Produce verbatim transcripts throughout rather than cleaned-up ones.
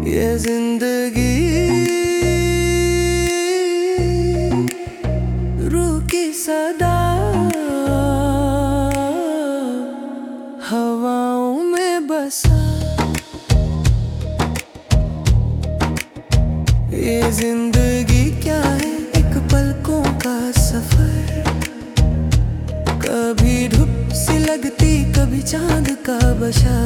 ये जिंदगी रूह की सदा हवाओं में बसा। ये जिंदगी क्या है, एक पलकों का सफर। कभी धूप सी लगती, कभी चांद का बशा।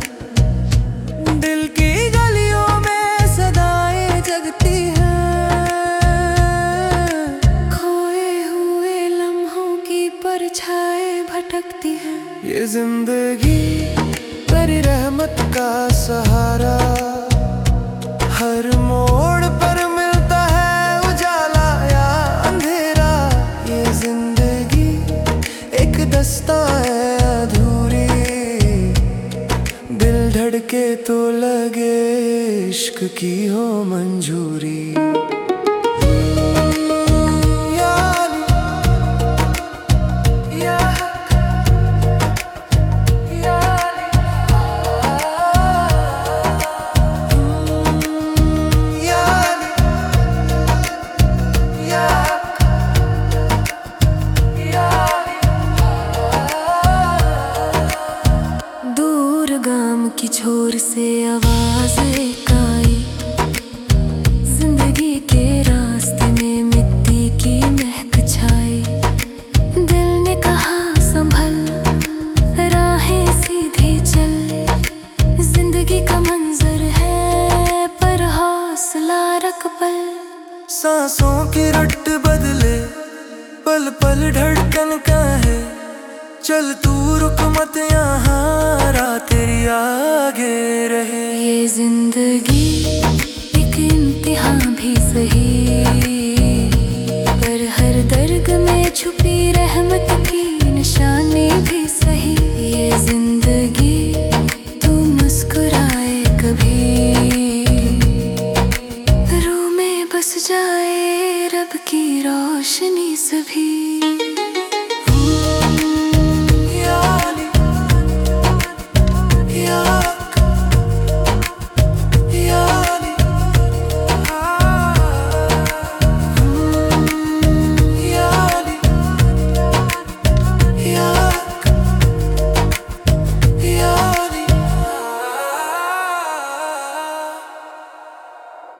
दिल की गलियों में सदाएं जगती हैं, खोए हुए लम्हों की परछाएं भटकती हैं। ये जिंदगी तेरी रहमत का सहारा, हर मोड़ पर मिलता है उजाला या अंधेरा। ये जिंदगी एक दस्ता है अधूरी, दिल धड़के तो लगे इश्क की हो मंजूरी। गाम की छोर से आवाज एक आई, जिंदगी के रास्ते में मिट्टी की महक छाई। दिल ने कहा संभल, राहें सीधी चल। जिंदगी का मंजर है पर हौसला रख पल। सांसों की रट बदले, पल पल धड़कन का है। चल तू रुक मत यहाँ, राह तेरी